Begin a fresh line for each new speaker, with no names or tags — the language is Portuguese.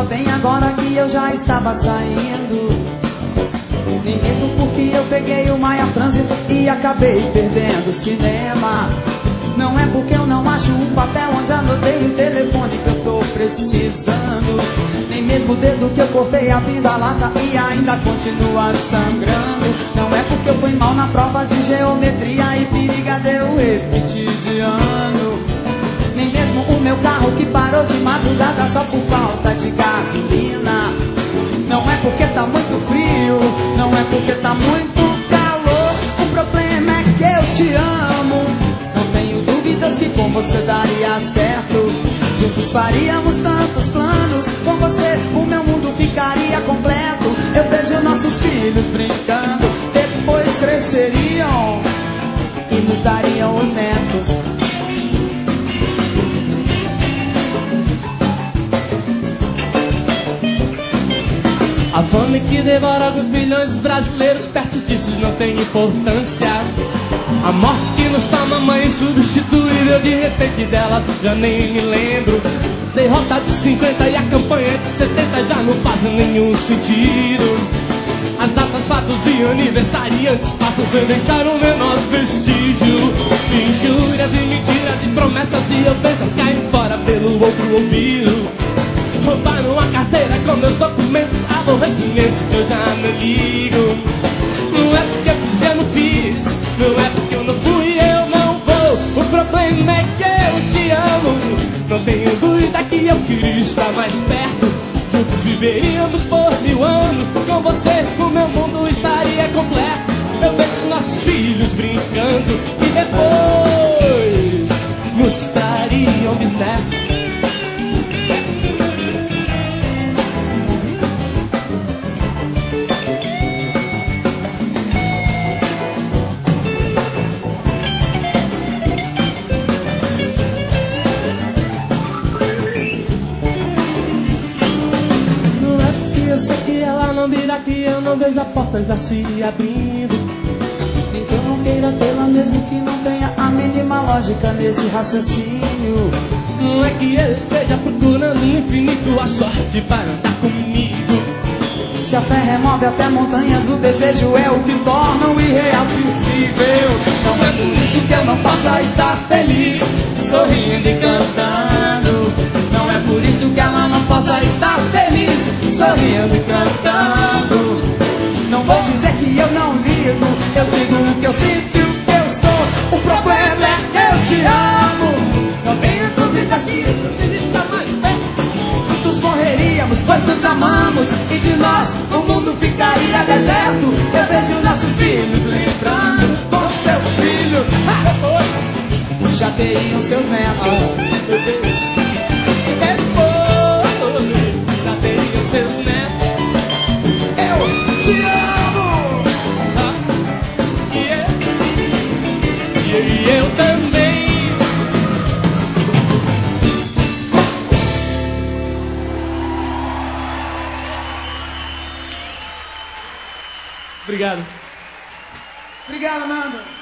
só bem agora que eu já estava saindo. Nem mesmo porque eu peguei o maior trânsito e acabei perdendo o cinema. Não é porque eu não acho um papel onde anotei o telefone que eu tô precisando. Nem mesmo o dedo que eu cortei abrindo a lata e ainda continua sangrando. Não é porque eu fui mal na prova de geometria e periga deu repetir de ano. Nem mesmo o meu carro que parou de madrugada só por falta de gasolina. Não é porque tá muito frio, não é porque tá muito calor. O problema é que eu te amo. Não tenho dúvidas que com você daria certo. Juntos faríamos tantos planos. Com você o meu mundo ficaria completo. Eu vejo nossos filhos brincando, depois cresceriam e nos dariam os netos.
A fome que devora alguns milhões de brasileiros, perto disso não tem importância. A morte que nos toma mãe substituível, de repente dela já nem me lembro. Derrota de 50 e a campanha de 70 já não fazem nenhum sentido. As datas, fatos e aniversariantes passam sem deixar o menor vestígio. Injúrias e mentiras e promessas e ofensas caem fora pelo outro ouvido. Roubaram a carteira com meus documentos, aborrecimentos que eu já não ligo. Não é porque eu quis, eu não fiz. Não é porque eu não fui, eu não vou. O problema é que eu te amo. Não tenho dúvida que eu queria estar mais perto. Juntos viveríamos por 1000 anos. Com você o meu mundo estaria completo. Eu vejo nossos filhos brincando e depois mostrariam bisnetos. Que eu não vejo a porta já se abrindo.
Então não queira tê-la mesmo que não tenha a mínima lógica nesse raciocínio.
Não é que eu esteja procurando no infinito a sorte para andar comigo.
Se a fé remove até montanhas, o desejo é o que torna o irreal possível. Não é por isso que eu não possa estar feliz, sorrindo e cantando. Não é por isso que ela não possa estar feliz, sorrindo e cantando. Não vou dizer que eu não ligo, eu digo o que eu sinto e o que eu sou. O problema é que eu te amo. Não tenho dúvidas que está mais perto. Juntos correríamos, pois nos amamos, e de nós o mundo ficaria deserto. Eu vejo nossos filhos lembrando com seus filhos. Já teriam seus netos.
Já teriam seus netos.
Eu te amo.
E eu também. Obrigado.
Obrigado, Nanda.